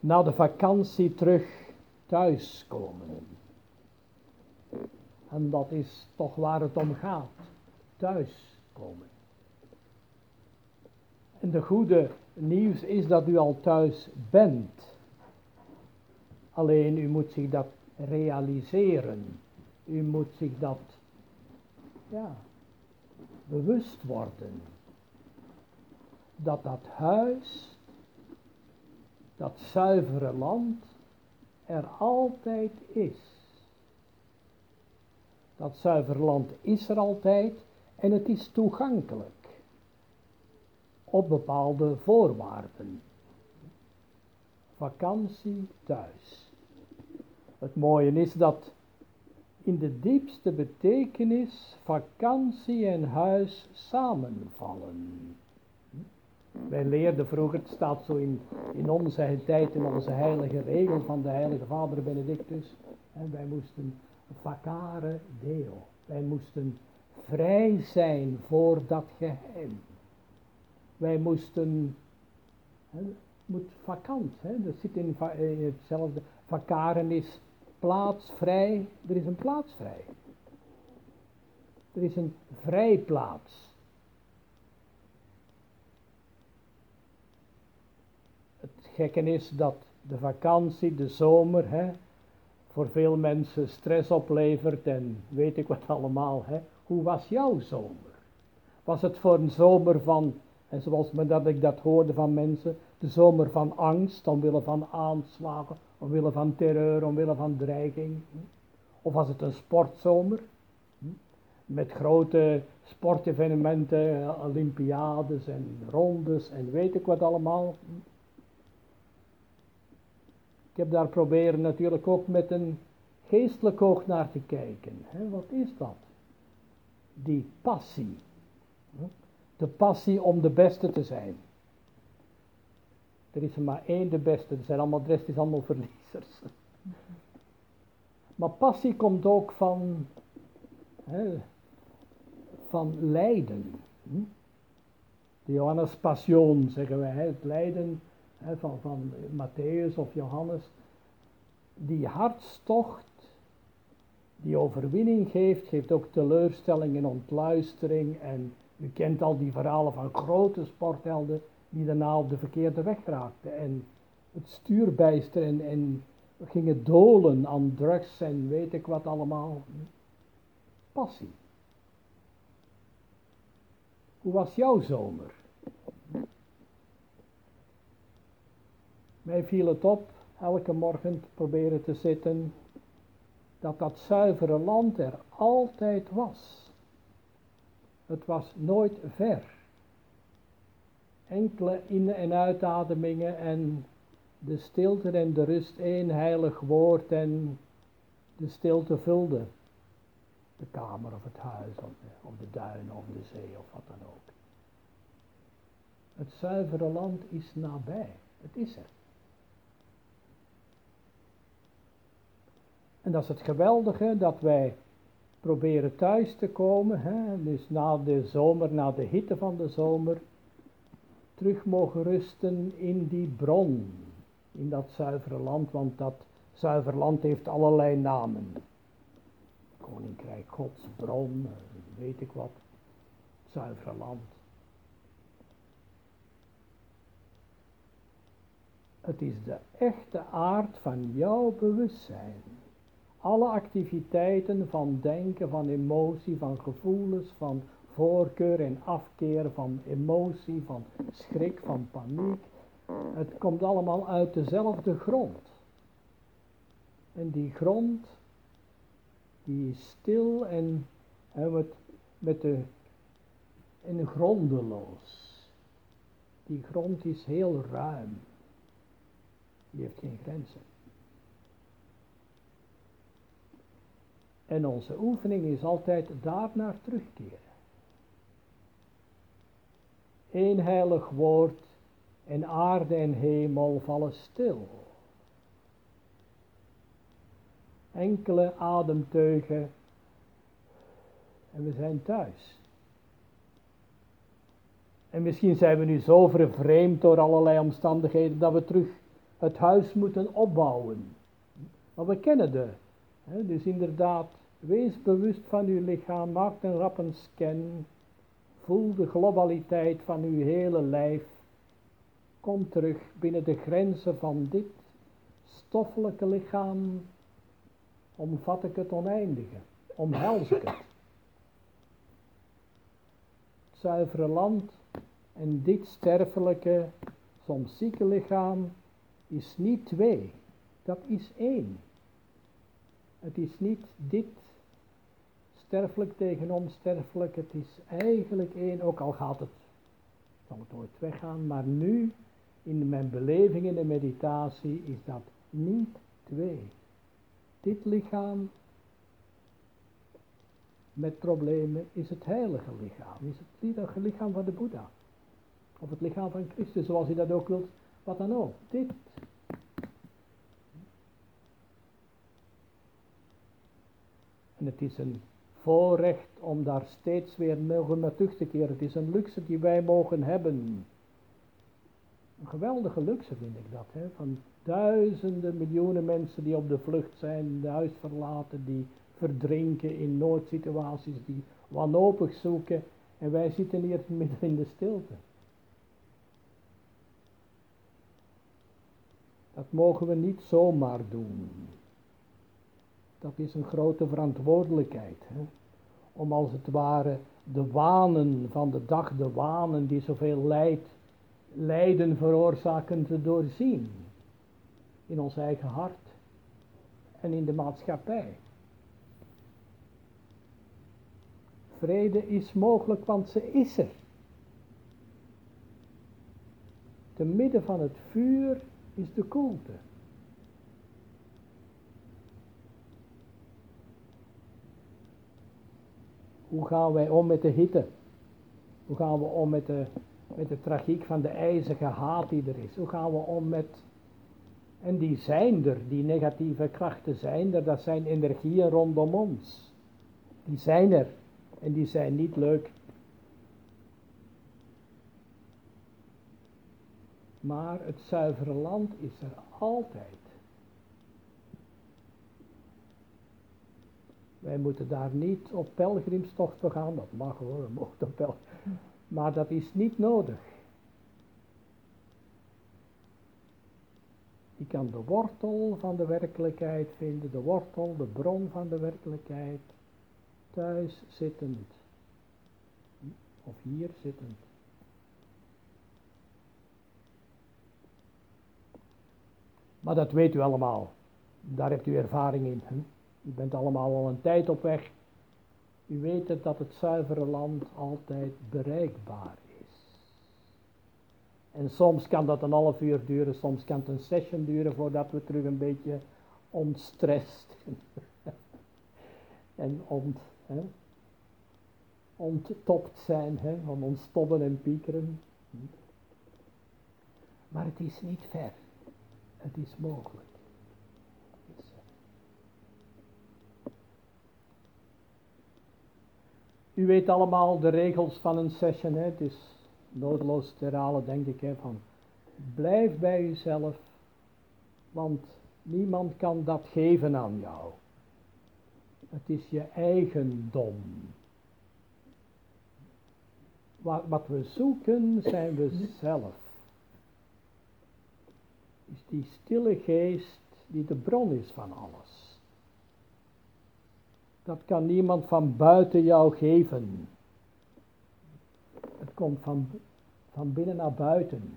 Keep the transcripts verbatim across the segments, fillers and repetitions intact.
na de vakantie terug thuiskomen. En dat is toch waar het om gaat, thuiskomen. En de goede nieuws is dat u al thuis bent. Alleen u moet zich dat realiseren. U moet zich dat, ja, bewust worden. Dat dat huis, dat zuivere land, er altijd is. Dat zuivere land is er altijd en het is toegankelijk. Op bepaalde voorwaarden. Vakantie thuis. Het mooie is dat in de diepste betekenis vakantie en huis samenvallen. Wij leerden vroeger, het staat zo in, in onze tijd, in onze heilige regel van de heilige vader Benedictus. En wij moesten vacare deo. Wij moesten vrij zijn voor dat geheim. Wij moesten, hè, moet vakant, hè, dat zit in, in hetzelfde, vacaren is plaatsvrij, er is een plaats vrij. Er is een vrijplaats. Het gekke is dat de vakantie, de zomer, hè, voor veel mensen stress oplevert en weet ik wat allemaal. Hè. Hoe was jouw zomer? Was het voor een zomer van, en zoals me dat ik dat hoorde van mensen, de zomer van angst, omwille van aanslagen, omwille van terreur, omwille van dreiging? Of was het een sportzomer? Met grote sportevenementen, olympiades en rondes en weet ik wat allemaal. Ik heb daar proberen natuurlijk ook met een geestelijk oog naar te kijken. Hè, wat is dat? Die passie. De passie om de beste te zijn. Er is er maar één de beste, er zijn allemaal, de rest is allemaal verliezers. Maar passie komt ook van, hè, van lijden. De Johannes Passion zeggen wij, hè, het lijden hè, van, van Matthäus of Johannes. Die hartstocht, die overwinning geeft, geeft ook teleurstelling en ontluistering. En u kent al die verhalen van grote sporthelden die daarna op de verkeerde weg raakten. En het stuur bijsteren en, en gingen dolen aan drugs en weet ik wat allemaal. Passie. Hoe was jouw zomer? Mij viel het op, elke morgen te proberen te zitten, dat dat zuivere land er altijd was. Het was nooit ver. Enkele in- en uitademingen en de stilte en de rust, één heilig woord en de stilte vulde de kamer of het huis of de, of de duinen of de zee of wat dan ook. Het zuivere land is nabij. Het is er. En dat is het geweldige dat wij proberen thuis te komen, hè, dus na de zomer, na de hitte van de zomer, terug mogen rusten in die bron, in dat zuivere land, want dat zuivere land heeft allerlei namen. Koninkrijk Gods, bron, weet ik wat, zuivere land. Het is de echte aard van jouw bewustzijn. Alle activiteiten van denken, van emotie, van gevoelens, van voorkeur en afkeer, van emotie, van schrik, van paniek. Het komt allemaal uit dezelfde grond. En die grond, die is stil en, en met, met de, en grondeloos. Die grond is heel ruim. Die heeft geen grenzen. En onze oefening is altijd daar naar terugkeren. Eén heilig woord en aarde en hemel vallen stil. Enkele ademteugen en we zijn thuis. En misschien zijn we nu zo vervreemd door allerlei omstandigheden dat we terug het huis moeten opbouwen. Maar we kennen de, hè, dus inderdaad, wees bewust van uw lichaam, maak een rap een scan, voel de globaliteit van uw hele lijf, kom terug binnen de grenzen van dit stoffelijke lichaam, omvat ik het oneindige, omhels ik het. Het zuivere land en dit sterfelijke, soms zieke lichaam is niet twee, dat is één. Het is niet dit sterfelijk tegen onsterfelijk, het is eigenlijk één, ook al gaat het, zal het nooit weggaan, maar nu, in mijn beleving in de meditatie, is dat niet twee. Dit lichaam met problemen is het heilige lichaam, is het heilige lichaam van de Boeddha. Of het lichaam van Christus, zoals je dat ook wilt, wat dan ook. Dit. En het is een voorrecht om daar steeds weer naar terug te keren. Het is een luxe die wij mogen hebben. Een geweldige luxe vind ik dat. Hè? Van duizenden, miljoenen mensen die op de vlucht zijn, de huis verlaten, die verdrinken in noodsituaties, die wanhopig zoeken. En wij zitten hier midden in de stilte. Dat mogen we niet zomaar doen. Dat is een grote verantwoordelijkheid. Hè? Om als het ware de wanen van de dag, de wanen die zoveel leid, lijden veroorzaken, te doorzien. In ons eigen hart en in de maatschappij. Vrede is mogelijk, want ze is er. Te midden van het vuur is de koelte. Hoe gaan wij om met de hitte? Hoe gaan we om met de, met de tragiek van de ijzige haat die er is? Hoe gaan we om met... En die zijn er, die negatieve krachten zijn er, dat zijn energieën rondom ons. Die zijn er en die zijn niet leuk. Maar het zuivere land is er altijd. Wij moeten daar niet op pelgrimstochten gaan, dat mag hoor, we mogen op pelgrim. Maar dat is niet nodig. Je kan de wortel van de werkelijkheid vinden, de wortel, de bron van de werkelijkheid, thuis zittend. Of hier zittend. Maar dat weet u allemaal. Daar hebt u ervaring in. Hè? U bent allemaal al een tijd op weg. U weet het dat het zuivere land altijd bereikbaar is. En soms kan dat een half uur duren, soms kan het een session duren voordat we terug een beetje ontstrest en ont, hè, onttopt zijn hè, van ons tobben en piekeren. Maar het is niet ver. Het is mogelijk. Het is, uh... U weet allemaal de regels van een session. Hè? Het is noodloos te herhalen, denk ik. Hè? Van, blijf bij uzelf. Want niemand kan dat geven aan jou. Het is je eigendom. Wat, wat we zoeken zijn we zelf. Is die stille geest die de bron is van alles. Dat kan niemand van buiten jou geven. Het komt van, van binnen naar buiten.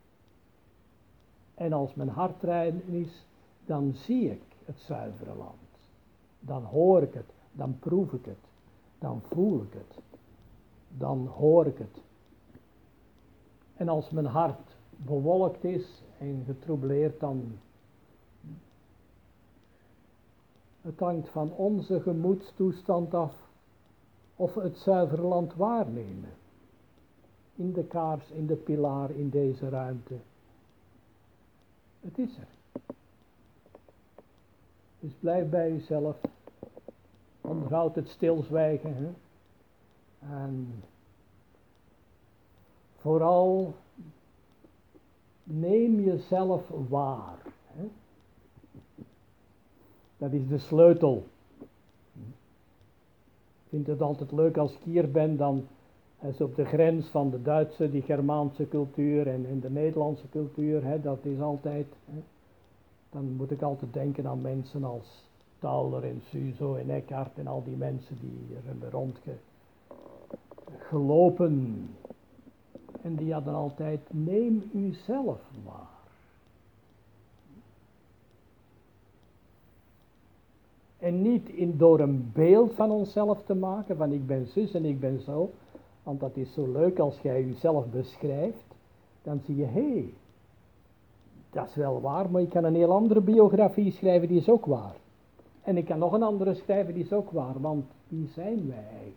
En als mijn hart rein is, dan zie ik het zuivere land. Dan hoor ik het, dan proef ik het, dan voel ik het, dan hoor ik het. En als mijn hart bewolkt is en getroubleerd, dan het hangt van onze gemoedstoestand af of we het zuivere land waarnemen. In de kaars, in de pilaar, in deze ruimte. Het is er. Dus blijf bij jezelf. Onderhoud het stilzwijgen. Hè? En vooral neem jezelf waar. Hè? Dat is de sleutel. Ik vind het altijd leuk als ik hier ben, dan is op de grens van de Duitse, die Germaanse cultuur en, en de Nederlandse cultuur, hè, dat is altijd, hè, dan moet ik altijd denken aan mensen als Tauler en Suso en Eckhart en al die mensen die hier hebben rondgelopen. En die hadden altijd, neem uzelf maar. En niet in, door een beeld van onszelf te maken, van ik ben zus en ik ben zo. Want dat is zo leuk als jij jezelf beschrijft. Dan zie je, hé, hey, dat is wel waar, maar ik kan een heel andere biografie schrijven, die is ook waar. En ik kan nog een andere schrijven, die is ook waar, want wie zijn wij eigenlijk?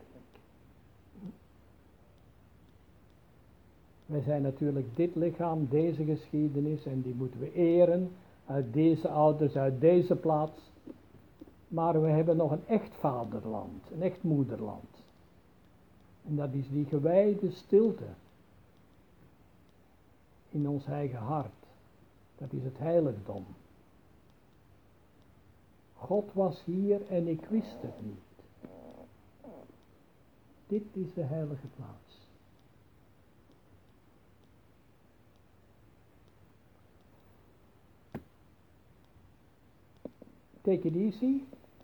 Wij zijn natuurlijk dit lichaam, deze geschiedenis, en die moeten we eren, uit deze ouders, uit deze plaats. Maar we hebben nog een echt vaderland, een echt moederland. En dat is die gewijde stilte in ons eigen hart. Dat is het heiligdom. God was hier en ik wist het niet. Dit is de heilige plaats. Take it easy.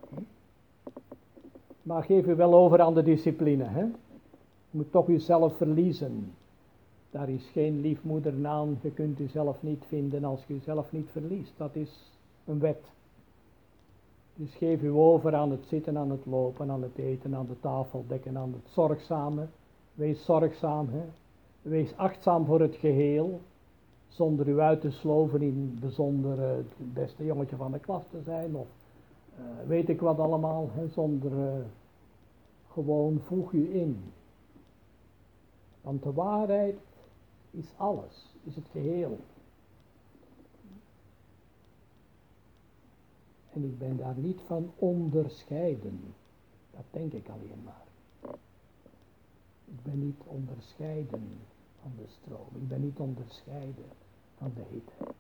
Maar geef u wel over aan de discipline. Hè? Je moet toch uzelf verliezen. Daar is geen liefmoeder aan. Je kunt uzelf niet vinden als je uzelf niet verliest. Dat is een wet. Dus geef u over aan het zitten, aan het lopen, aan het eten, aan de tafel dekken, aan het zorgzame. Wees zorgzaam. Hè? Wees achtzaam voor het geheel. Zonder u uit te sloven in bijzonder uh, het beste jongetje van de klas te zijn. Of uh, weet ik wat allemaal. Hè? Zonder uh, gewoon voeg u in. Want de waarheid is alles. Is het geheel. En ik ben daar niet van onderscheiden. Dat denk ik alleen maar. Ik ben niet onderscheiden van de stroom. Ik ben niet onderscheiden van de hitte.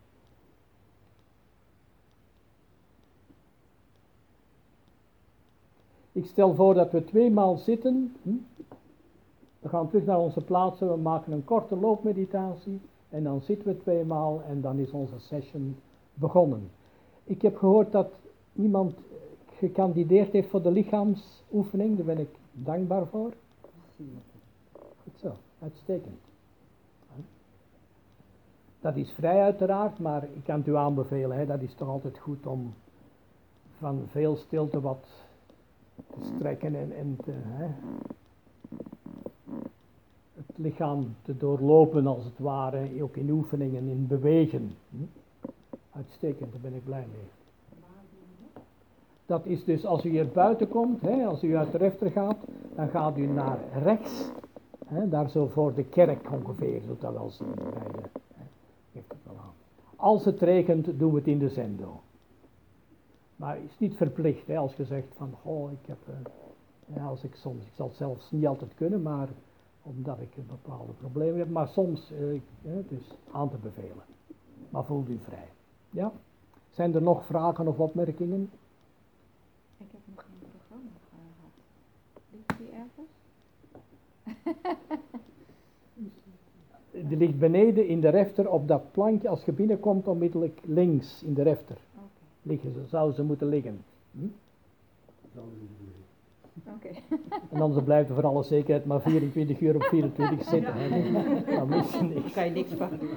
Ik stel voor dat we tweemaal zitten. Hm? We gaan terug naar onze plaatsen. We maken een korte loopmeditatie. En dan zitten we tweemaal en dan is onze session begonnen. Ik heb gehoord dat iemand gekandideerd heeft voor de lichaamsoefening. Daar ben ik dankbaar voor. Goed zo, uitstekend. Dat is vrij uiteraard, maar ik kan het u aanbevelen. Hè. Dat is toch altijd goed om van veel stilte wat te strekken en, en te, hè, het lichaam te doorlopen als het ware, ook in oefeningen, in bewegen. Hm? Uitstekend, daar ben ik blij mee. Dat is dus als u hier buiten komt, hè, als u uit de refter gaat, dan gaat u naar rechts, hè, daar zo voor de kerk ongeveer, zult dat wel zien. Bij de, hè, geeft het wel aan. Als het regent, doen we het in de zendo. Maar het is niet verplicht, hè, als je zegt van, oh, ik heb, uh, ja, als ik soms, ik zal het zelfs niet altijd kunnen, maar omdat ik een bepaalde problemen heb, maar soms, uh, het is aan te bevelen. Maar voelt u vrij. Ja? Zijn er nog vragen of opmerkingen? Ik heb nog geen programma gehad. Ligt die ergens? Die ligt beneden in de refter op dat plankje. Als je binnenkomt, onmiddellijk links in de refter. Okay. Liggen ze, zou ze moeten liggen. Hm? Oké. En anders blijft er voor alle zekerheid maar vierentwintig uur op vierentwintig zitten. Ja. Dan mis je niks. Daar kan je niks van doen.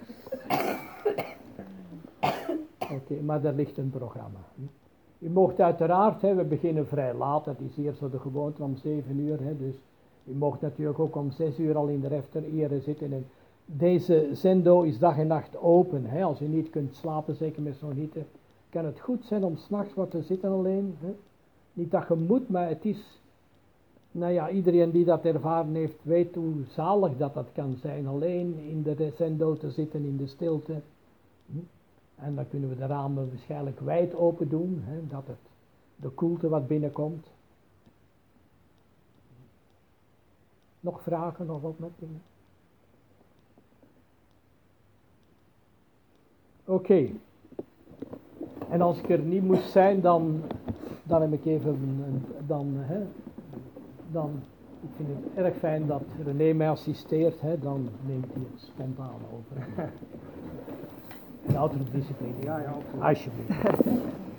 Oké, okay, maar daar ligt een programma. Hm? U mocht uiteraard, hè, we beginnen vrij laat, dat is hier zo de gewoonte om zeven uur, hè, dus u mocht natuurlijk ook om zes uur al in de refter ere zitten. En deze zendo is dag en nacht open, hè, als u niet kunt slapen, zeker met zo'n hitte, kan het goed zijn om 's nachts wat te zitten alleen. Hè. Niet dat je moet, maar het is, nou ja, iedereen die dat ervaren heeft, weet hoe zalig dat dat kan zijn, alleen in de zendo te zitten, in de stilte. Hm. En dan kunnen we de ramen waarschijnlijk wijd open doen, hè, dat het, de koelte wat binnenkomt. Nog vragen of opmerkingen? Oké. Okay. En als ik er niet moest zijn, dan, dan heb ik even een, een- dan, hè, dan, ik vind het erg fijn dat René mij assisteert, hè, dan neemt hij het spontaan over. En autodiscipline, Ja, ja, absoluut. alsjeblieft.